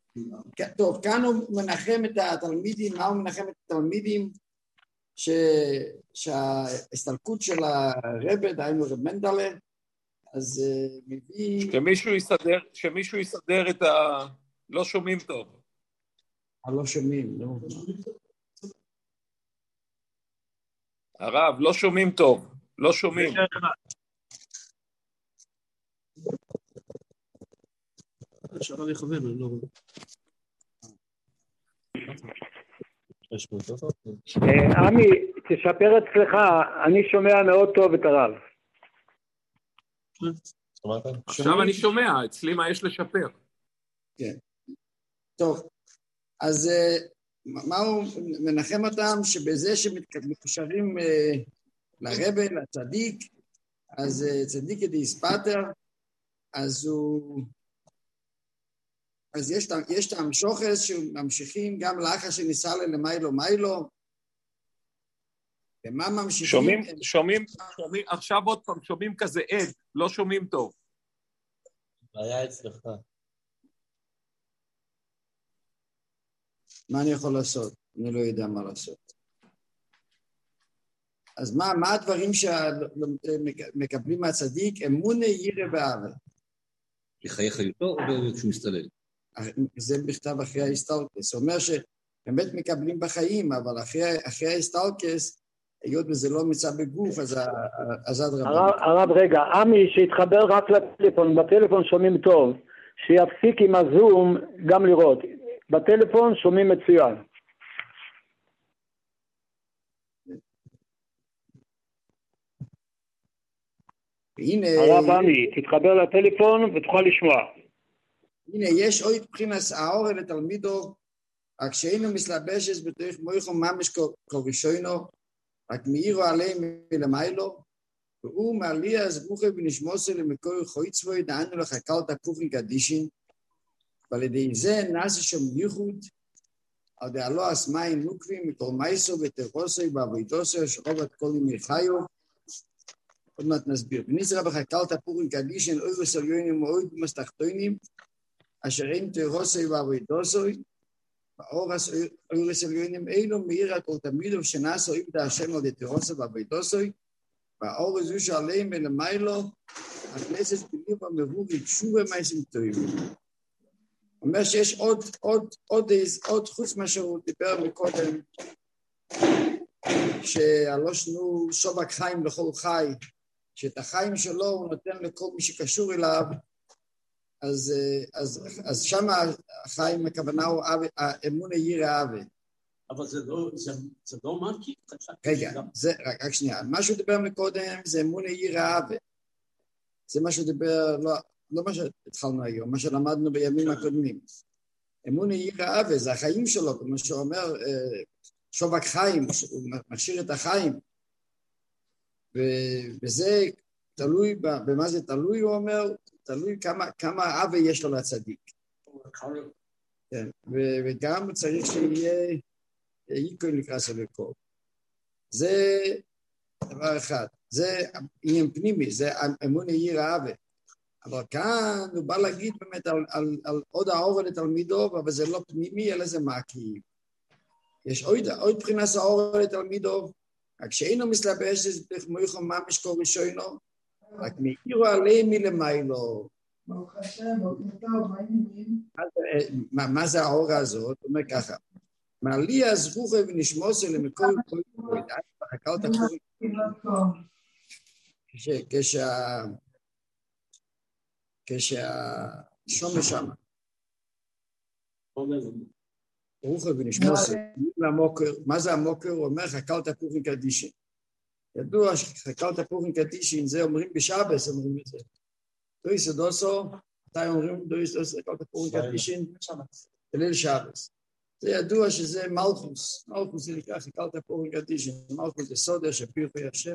טוב, כאן הוא מנחם את התלמידים, מה הוא מנחם את התלמידים? שההסתלקות של הרבי, דהיינו רב מנדלה, אז מביא... שמישהו יסדר את ה... לא שומעים טוב. לא שומעים, לא. הרב, לא שומעים טוב, לא שומעים. אפשר לכוון, אני לא רואה. עמי, תשפר אצלך, אני שומע מאוד טוב את הרב. עכשיו אני שומע, אצלי מה יש לשפר? כן. טוב, אז מה הוא מנחם אותם? שבזה שמקושרים לרבי, לצדיק, אז צדיק דאיספטר, אז יש טעם שוחס שממשיכים גם לאחר שניסה למיילו מיילו. ומה ממשיכים? שומעים, עכשיו עוד פעם, שומעים כזה עד, לא שומעים טוב. היה אצלך. מה אני יכול לעשות? אני לא יודע מה לעשות. אז מה הדברים שמקבלים מהצדיק? אמונה ירא ואהבה. לחיי חיותו או כשהוא מסתלל? זה בכתב אחרי ההסתלקס. הוא אומר שבאמת מקבלים בחיים, אבל אחרי ההסתלקס, היות וזה לא מצא בגוף, אז עד רבה. הרב, רגע, עמי שהתחבר רק לטלפון, בטלפון שומעים טוב, שיפסיק עם הזום גם לראות. בטלפון שומעים מצוין. הנה, הרב עמי, תתחבר לטלפון ותוכל לשמוע. הנה, יש עוד מבחינת האור לתלמידו, רק שאינו מסלבשת בתוך מויכו ממש כראשונו, רק מאירו עליהם מלמיילו, והוא מעלייה אז ברוכה ונשמוסו למקור חויצבוי, דענו לך קל תפוחים קדישין, ועל ידי זה נעשה שם ייחוד, על דעלו הסמיים נוקבים, מכל מייסו ותרחוסוי ועבוידוסוי, שרוב כל ימי חיו, עוד מעט נסביר. ונזרע בך קל תפוחים קדישין, אוי וסליונים ואוי במסתחתונים, אשר אין תרחוסוי ועבוידוסוי, באורס אורס עליונים אילו מאיר הכל תמידו שנעשו עבדה השם על דתירוסו ועבידוסוי והאורס זו שעליהם ולמיילו הכנסת בליב המבוא רגשו במייסים טועים. אומר שיש עוד חוץ מה שהוא דיבר מקודם שהלושנו שובק חיים לכל חי, שאת החיים שלו הוא נותן לכל מי שקשור אליו, אז שם החיים הכוונה הוא אמונה ירא אהבה. אבל זה לא מרקי? רגע, רק שנייה. מה שהוא דיבר מקודם זה אמונה ירא אהבה. זה מה שהוא דיבר, לא מה שהתחלנו היום, מה שלמדנו בימים הקודמים. אמונה ירא אהבה, זה החיים שלו, כמו שהוא אומר, שובק חיים, הוא מכשיר את החיים. וזה תלוי, במה זה תלוי, הוא אומר, תלוי כמה אהבה יש לו לצדיק. כן, וגם צריך שיהיה איקוי לקרא סלקו. זה דבר אחד. זה עניין פנימי, זה אמונה ירא אהבה. אבל כאן הוא בא להגיד באמת על עוד האור לתלמידו, אבל זה לא פנימי, אלא זה מעקיב. יש עוד בחינת האור לתלמידו, רק שאינו מסלבש, זה מויכו ממש כל ראשונו, רק מאירו עליהם מלמיילו. ברוך השם, בוקר טוב, מה העניינים? מה זה האור הזאת? הוא אומר ככה, מעליה זכוכה ונשמוסה למקור כל ידעת בחקה אותה כשהשומש שמה. ברוך ונשמוסה, מה זה המוקר? הוא אומר חקה תפוחים קדישין. ידוע שחקה תפוחים קדישין, זה אומרים בשבס, אומרים את זה. דויס דוסו, מתי אומרים דויס דוסו, חקה תפוחים קדישין? בליל שבס. זה ידוע שזה מלכוס. מלכוס זה נקרא חקה תפוחים קדישין. מלכוס זה סודר שפירחי השם.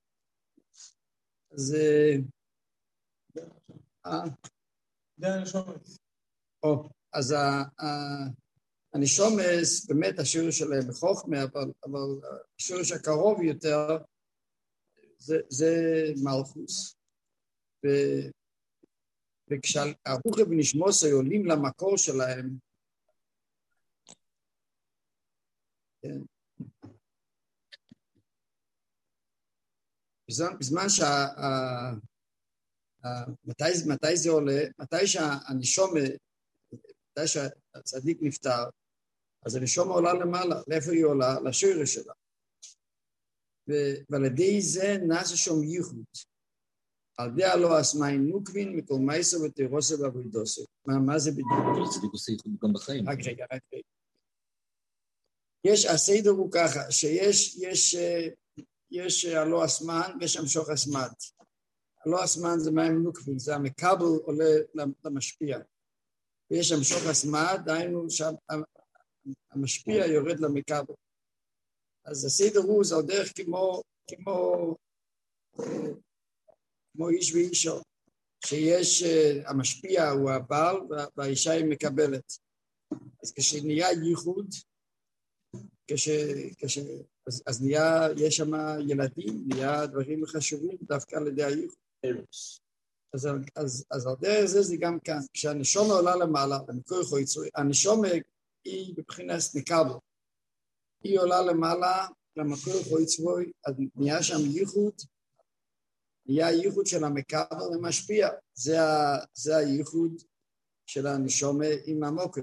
אז אז הנשומס, באמת השיר שלהם בחוכמה, אבל השיר הקרוב יותר, זה מלכוס. וכשהרוחי ונשמוסי עולים למקור שלהם, כן. בזמן מתי זה עולה? מתי שהנשום, מתי שהצדיק נפטר, אז הנשום עולה למעלה. לאיפה היא עולה? לשורש שלה. ועל ידי זה נעשה שום ייחוד. על ידי הלא אסמאין נוקבין מכל מייסו ותירוסו ועבודוסו. מה זה בדיוק? אבל הצדיק עושה ייחוד גם בחיים. רק רגע. הסדר הוא ככה, יש הלא אסמן ויש המשוך אסמד. הלא אסמן זה מים נוקבין, זה המקבל עולה למשפיע. ויש המשוך אסמד, דהיינו שהמשפיע יורד למקבל. אז הסדר הוא, זה עוד דרך כמו איש ואישו, שיש, המשפיע הוא הבעל והאישה היא מקבלת. אז כשנהיה ייחוד, אז נהיה, יש שם ילדים, נהיה דברים חשובים דווקא על ידי הייחוד. אז על דרך זה גם כאן, כשהנשום עולה למעלה, למקור חויצוי, הנשום היא בבחינת מקבל. היא עולה למעלה למקור חויצוי, אז נהיה שם ייחוד, נהיה הייחוד של המקבל למשפיע. זה הייחוד של הנשום עם המוקר.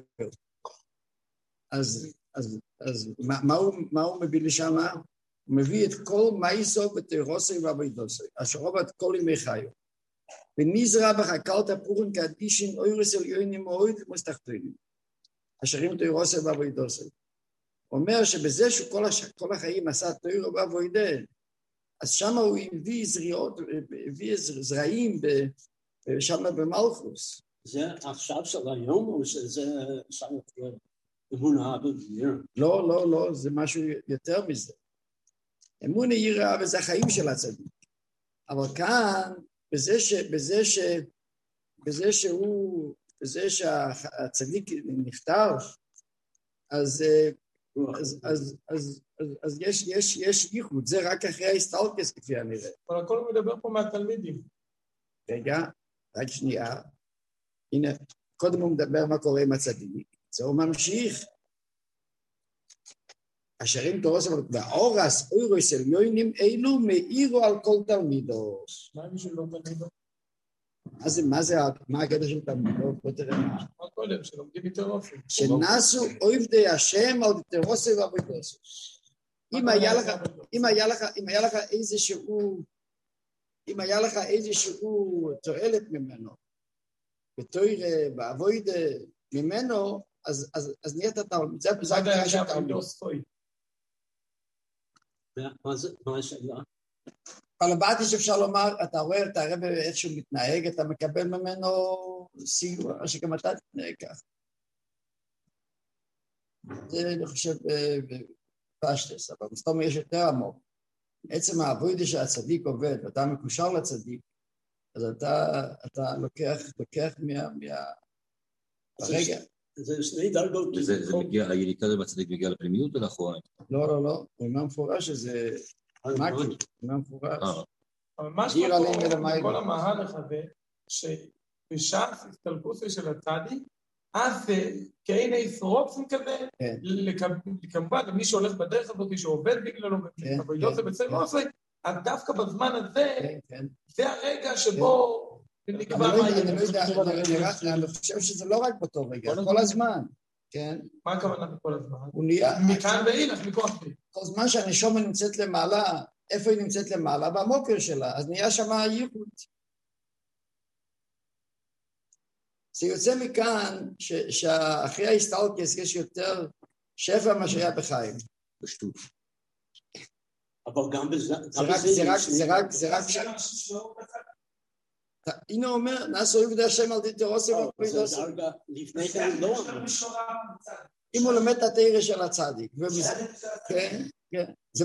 אז מה הוא מביא לשם? הוא מביא את כל מייסו ותירוסי ועבודוסי, אשר עובד כל ימי חיו. ונזרע בחקלת פורן קדישין אוירס עליונים מאוד מוסתחתונים. אשרים תירוסי ועבודוסי. הוא אומר שבזה שכל החיים עשה תירו ועבודה, אז שם הוא הביא זרעים שם במלכוס. זה עכשיו של היום או שזה שם אמונה בביר? לא, זה משהו יותר מזה. אמונה יראה וזה החיים של הצדיק. אבל כאן, בזה שהצדיק נפטר, אז יש ייחוד, זה רק אחרי ההסתלקס כפי הנראה. אבל הכל מדבר פה מהתלמידים. רגע, רק שנייה. הנה, קודם הוא מדבר מה קורה עם הצדיק, זה הוא ממשיך. אשרים תורס והאורס אוירוס עליונים אלו מאירו על כל תלמידו. מה בשביל לא תלמידו? מה הקטע של תלמידו? בוא תראה מה. מה קודם, שלומדים מתירוסי. שנעשו עובדי השם על תירוסי ועבודוסי. אם היה לך איזשהו תועלת ממנו, בתוירה, בעבודה ממנו, אז נהיית תלמיד. זה הקטע של תלמיד. מה השאלה? אבל הבאתי שאפשר לומר, אתה רואה את הרב איך שהוא מתנהג, אתה מקבל ממנו סיוע, שגם אתה תתנהג כך. זה אני חושב בפשטס, אבל מסתום יש יותר עמוק. עצם העבודה שהצדיק עובד, ואתה מקושר לצדיק, אז אתה לוקח ברגע. זה שני דרגות. זה מגיע, היליקה זה בצדיק מגיע לפנימיות או לאחוריים? לא, הוא אומר מפורש שזה מקי, הוא אומר מפורש. אבל מה שקורה בכל המהלך הזה, שבשעת הסתלקוסי של הצדיק, אז כאין איסרופסים כזה, כמובן, מי שהולך בדרך הזאת, שעובד בגללו, ובעיות זה בצל לא עושה, אז דווקא בזמן הזה, זה הרגע שבו נקבע מה יהיה. אני חושב שזה לא רק באותו רגע, כל הזמן. מה הכוונה בכל הזמן? מכאן ואילך, מכוח זה. כל זמן שהנשמה נמצאת למעלה, איפה היא נמצאת למעלה? במוקר שלה, אז נהיה שם הייחוד. זה יוצא מכאן שאחרי ההסתלקס יש יותר שפע מה שהיה בחיים. פשטות. אבל גם בזה... זה רק... הנה אומר, נעשו עובדי השם על די תירוסי ועבודוסי. לפני כן לא. אם הוא לומד את התורה של הצדיק. כן. זה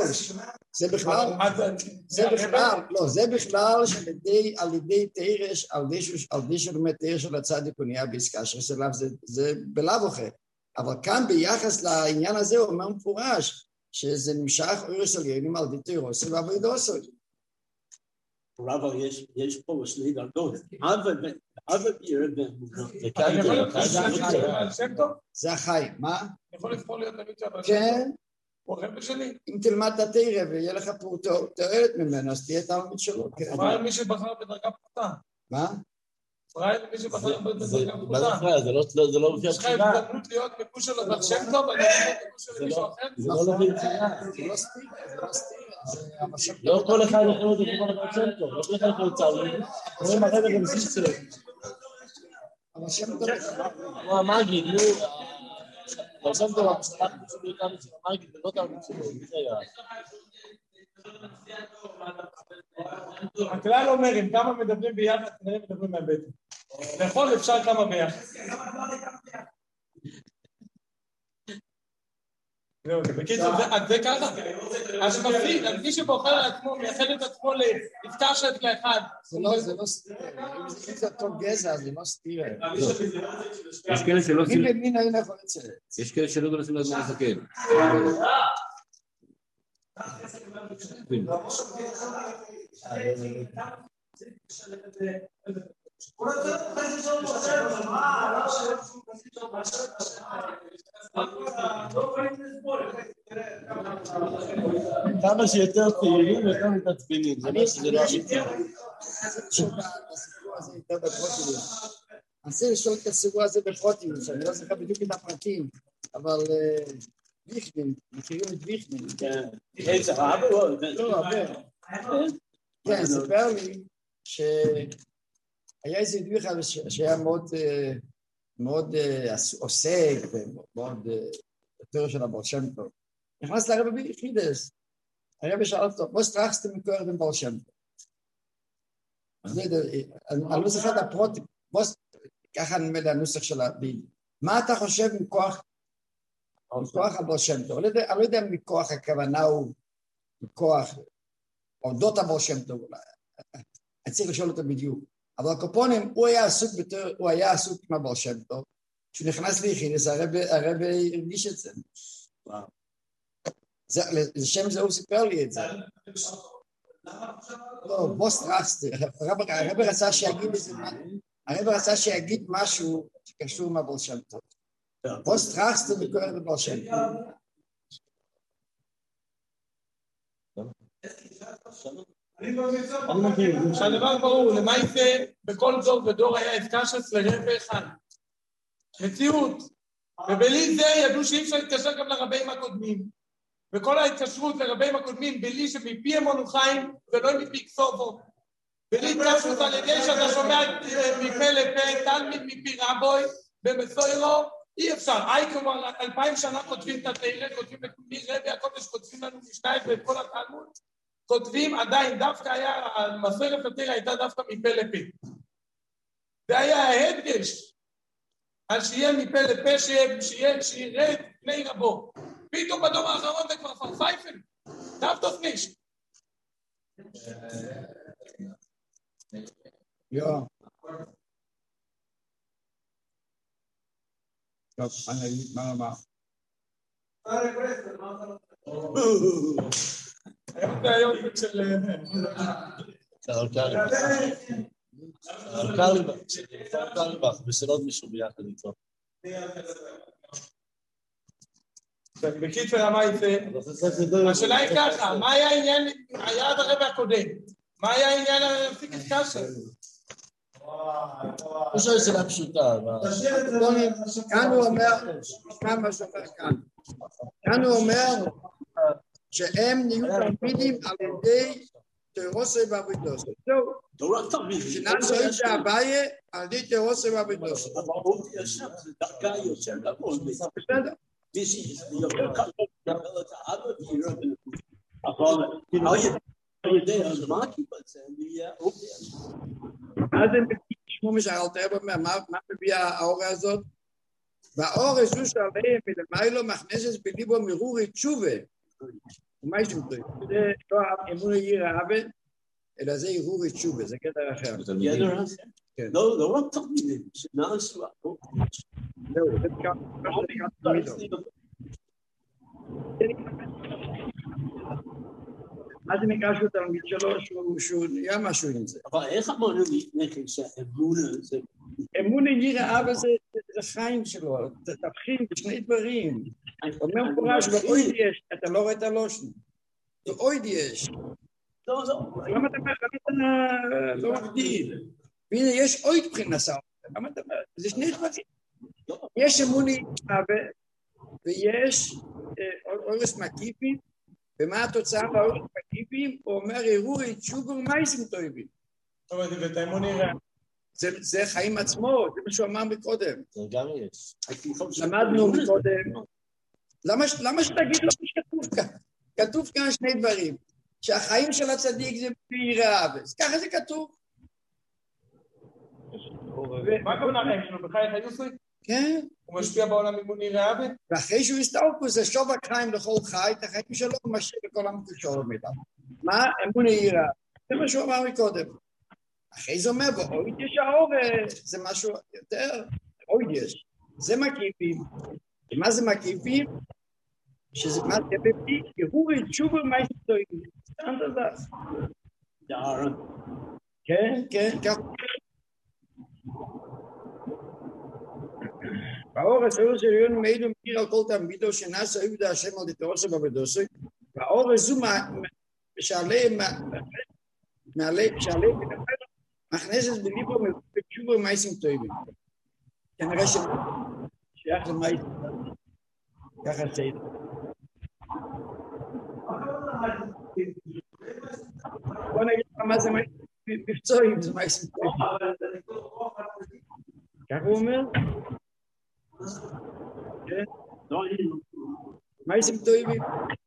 בכלל שעל ידי תירש, על ידי שלומד תירש של הצדיק הוא נהיה בעסקה שרסליו, זה בלאו אחר. אבל כאן ביחס לעניין הזה הוא אומר מפורש, שזה נמשך אורס עליונים על ידי תירוסי ועבודוסי. רב, יש פה שני דרגות. אבא ביר באמונה. זה החיים, מה? יכול לבחור להיות תלמיד של... כן, הוא הרב שלי. אם תלמד את התורה ויהיה לך פה תועלת ממנו, אז תהיה תלמיד שלו. פראייר מי שבחר בדרגה פחותה. מה? פראייר מי שבחר בדרגה מה זה פחותה. פראייר? זה לא לפי יש לך הבחירה. הזדמנות להיות בגוש של הבעל שם טוב, אני לא בגוש של מישהו אחר. זה לא לפי הבחירה. זה לא סתירה. לא כל אחד יכול להיות כמו לבעל שם טוב. לא כל אחד יכול להיות צעלוי. רואים הרב גם זיסר. אבל שם טוב. כמו המגיד, אבל שם טוב, המשלח מישהו ביותר מצל המגיד, ולא תלמיד שלו. מי זה היה? הכלל אומר, אם כמה מדברים ביחד, כנראה מדברים מהבטן. לאכול אפשר כמה ביחד. בקיצור, זה ככה. אז מפריד, אז מי שבוחר על עצמו, מייחד את עצמו להפתר שאת לאחד. זה לא סתירה. אם זה אותו גזע, זה לא סתירה. יש כאלה שלא עושים... מי במין אין יכול לצאת. יש כאלה שלא עושים לעצמו לסכן. כמה שיותר צעירים יותר מתעצבנים, זה מה שזה לא אמיתי. הסיפור הזה יותר בפרוטים. אני לשאול את הסיפור הזה בפרוטים, שאני לא זוכר בדיוק את הפרטים, אבל ויכנין, מכירים את ויכנין. איזה רב? לא, הרבה. כן, ספר לי שהיה איזה ידוע אחד שהיה מאוד עוסק ומאוד יותר של הבעל שם טוב. נכנס לרבי ביחידס, הרבי שאל אותו, בוא סטרחסתם מכוח בין בעל שם טוב. אני לא זוכר את הפרוטים, ככה נדמה לי הנוסח של הביל. מה אתה חושב מכוח הבעל שם טוב? אני לא יודע מכוח הכוונה הוא מכוח עודות הבעל שם טוב אולי. אני צריך לשאול אותו בדיוק. אבל הקופונים, הוא היה עסוק עם הבעל שם טוב. כשהוא נכנס ליחידס, הרבי הרגיש את זה. לשם זה הוא סיפר לי את זה. לא, בוס רסטי. הרבי רצה שיגיד משהו שקשור עם הבעל שם טוב. בוס רסטי מקורר בבעל שם טוב. שהדבר ברור, למעשה בכל דור ודור היה התקשרות לרבי אחד. מציאות. ובלי זה ידעו שאי אפשר להתקשר גם לרבים הקודמים. וכל ההתקשרות לרבים הקודמים, בלי שמפי אמונו חיים ולא מפי כסובו. בלי התקשרות על ידי שאתה שומע מפה לפה, תלמיד מפי רבוי, במסוירו, אי אפשר. כבר 2000 שנה כותבים את התאירה, כותבים מרבי הקודש, כותבים לנו משנית ואת כל התלמוד. כותבים עדיין, דווקא היה, המסורת התאירה הייתה דווקא מפה לפה. זה היה ההדגש. על שיהיה מפה לפה, שירד פני רבו. פתאום בדור האחרון זה כבר פרפייפן. דווקא נישט. טוב, אני אגיד מה אמר. היום זה היום של... קרליבך, ושל עוד מישהו ביחד איתו. בקיצור, מה הייתה? השאלה היא ככה, מה היה העניין, היה עד הרבי הקודם? מה היה העניין להפסיק את קשר? יש לו שאלה פשוטה. כאן הוא אומר, כאן הוא אומר שהם נהיו תלמידים על ידי תירוסי ואבידוסי. לא רק תלמידים. שנעשו את הבעיה על ידי תירוסי ואבידוסי. אבל הוא ישב, זה דרגה יותר גבוה. בסדר. יותר קל לדבר את האבא ויראה בנקוד. אבל על ידי הזמן כיפצה, ויהיה אופי. אז הם תשמעו משאלת מה מביא האור הזאת? והאור הזו שעליהם מלמיילו מכנסת בליבו מרורי תשובה. ומה יש עם זה? זה לא אמונה יראה אבא, אלא זה ערעורי תשובה, זה קטע אחר. גדר אחר? לא רק תלמידים, שנעשו. זהו, זה נקרא תלמידו. מה זה נקרא שהוא תלמיד שלו, שהוא נהיה משהו עם זה? אבל איך אמרנו לפני שהאמונה זה... אמונה יראה אבא זה חיים שלו, תבחין בשני דברים. אומר מפורש, ואויד יש, אתה לא רואה את הלושן. ואויד יש. למה אתה לא מבדיל? והנה, יש אויד מבחינת האור. למה אתה אומר? זה שני דברים. יש אמוני ויש אורס מקיפים, ומה התוצאה באורס מקיפים? הוא אומר, אירורי תשובר מייסים טובים. זאת אומרת, ואת האמוני רע. זה חיים עצמו, זה מה שהוא אמר מקודם. זה גם יש. למדנו מקודם. למה שתגיד לו שכתוב כאן? כתוב כאן שני דברים. שהחיים של הצדיק זה ביראה, ככה זה כתוב. מה הכוונה החיים שלו? בחי חיוסי? כן. הוא משפיע בעולם אמוני רעה? ואחרי שהוא הסתלקוס, זה שוב החיים לכל חי, את החיים שלו הוא משאיר לכל המקושר מידה. מה? אמוני יראה. זה מה שהוא אמר מקודם. אחרי זה אומר, ואויד יש האור, זה משהו יותר, אויד יש. זה מקיפים. ומה זה מקיפים? שזה מה זה בפי, ירורי תשובר מייסטויים. סתם תזז. כן, כן, כך. באור הסעור של יון מעידו מכיר על כל תלמידו שנעשה עבד השם על דתורסו בבדוסוי, באור הזו שעליהם מכנסת בליבו בתשובה מייסים טובים. כנראה שייך למייסים. ככה סייד. בוא נגיד לך מה זה מבצועים, זה מייסים טובים. ככה הוא אומר? כן? מייסים טובים.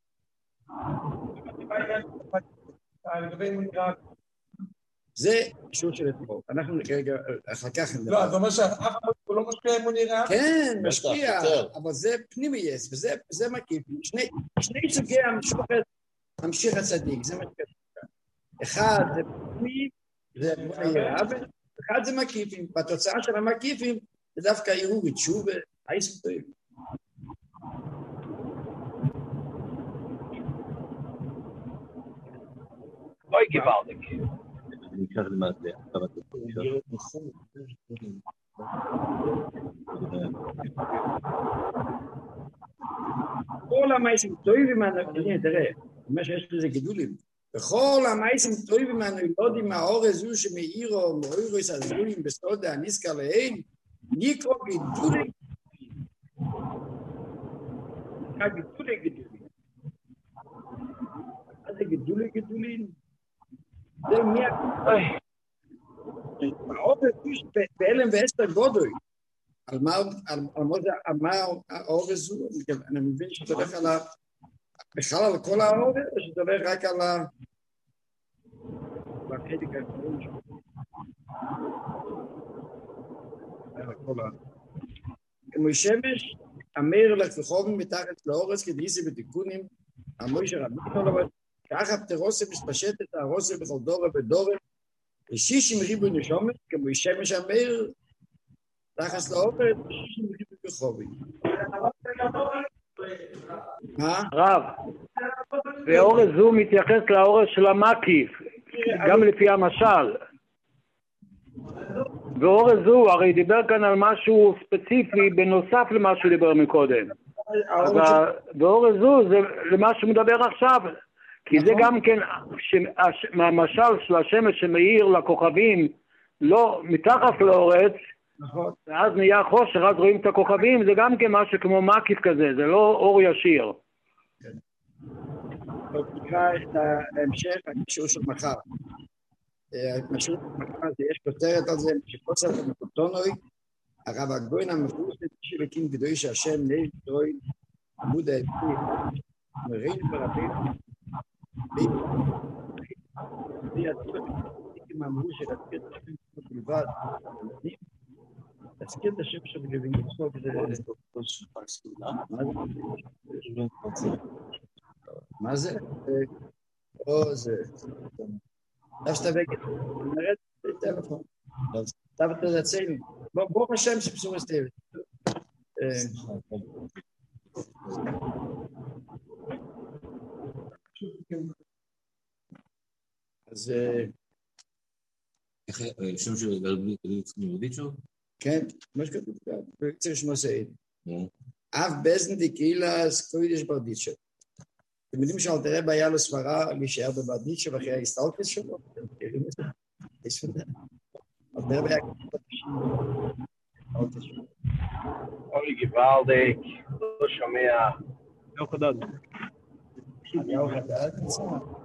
לגבי אמוני רע. זה אישור של אתמול. אנחנו כרגע, אחר כך נדבר. לא, זאת אומרת שאף אחד לא משפיע אמוני רע? כן, משפיע, אבל זה פנימי יש, וזה מקיף. שני סוגי המשיך הצדיק, זה מה שכתוב כאן. אחד זה פנימי, זה אמוני רע, ואחד זה מקיפים. בתוצאה של המקיפים, זה דווקא יראו תשובה, מייסים טובים. אוי גוואלדיק. אני אקח למעשה. כל המייסים טובים, תראה, מה שיש לזה גידולים. וכל המייסים טובים הנולדים מהאור הזו שמאירו, מאוירוס הזויים בסוד הנזכר להן, ניקרו גידולים. גידולי גידולים. מה זה גידולים? זה מי האור הזו באלם ואסתר גודוי. על מה האור הזו? אני מבין שאתה הולך על בכלל על כל האור, או שאתה הולך רק על בחלק האחרון שלו. כמו שמש, אמר לך וחובים מתחת לאורץ כדיסי בתיקונים, המוישה רבינו, ככה פטרוסה מתפשטת הרוסה בכל דורה ודורה, ושישים ריבו נשומת, כמו שמש אמר, תחת לאורץ, ושישים ריבו בחובים. רב, ואורז זו מתייחס לאורז של המקיף, גם לפי המשל. ואורז זו, הרי דיבר כאן על משהו ספציפי בנוסף למה שהוא דיבר מקודם. ואורז זו זה למה שהוא מדבר עכשיו, כי זה גם כן מהמשל של השמש שמאיר לכוכבים, לא מתחת לאורץ, ואז נהיה חושך, אז רואים את הכוכבים, זה גם כן משהו כמו מקיף כזה, זה לא אור ישיר. נקרא את ההמשך, הקישור של מחר. הקישור של מחר, יש כותרת על זה, שפוסר במקוטונוי, הרב הגוין המפורסם שווקים גדוי שהשם נהל גדוי, עמוד העצמי, מראים ברבים, ויעצים אמרו שלהזכיר את השם בלבד, להזכיר את השם של גבין עצמו, מה זה? או זה. עכשיו שתבקת, נרד בטלפון. תבת תדעצני. ברוך השם שבשור הסתיבת. אז... שם של גלבית יהודית שם? כן, מה שכתוב כאן. צריך לשמוע סעיד. אף בזן דקהילס קוידש ברדיצ'ה. אתם יודעים שאלתר רבי היה לו סברה להישאר בברדיצ'ה ואחרי ההסתלקות שלו? אלתר רבי היה אוי גוואלדיק, לא שומע. אני אוהב לדעת.